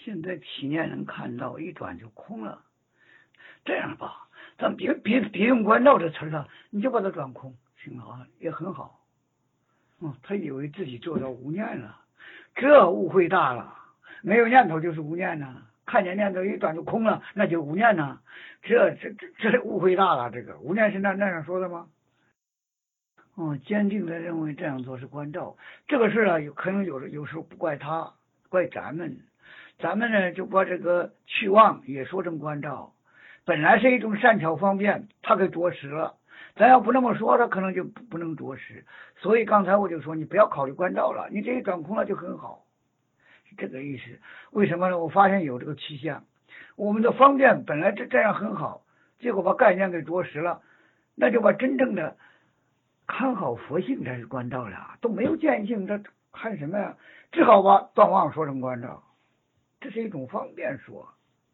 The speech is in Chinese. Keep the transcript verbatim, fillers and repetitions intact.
现在体念能看到，一转就空了。这样吧，咱别别别用关照这词了，你就把它转空，挺好，也很好。嗯，他以为自己做到无念了，这误会大了。没有念头就是无念呐，看见念头一转就空了，那就无念呐。这这这这误会大了，这个无念是那那样说的吗？嗯，坚定的认为这样做是关照，这个事啊，有可能有有时候不怪他，怪咱们，咱们呢就把这个去妄也说成关照，本来是一种善巧方便，他给着实了，咱要不那么说，他可能就不不能着实。所以刚才我就说，你不要考虑关照了，你这一转空了就很好，是这个意思。为什么呢？我发现有这个趋向，我们的方便本来这这样很好，结果把概念给着实了，那就把真正的看好佛性才是关照了，都没有见性，这看什么呀？只好把断妄说成关照，这是一种方便说。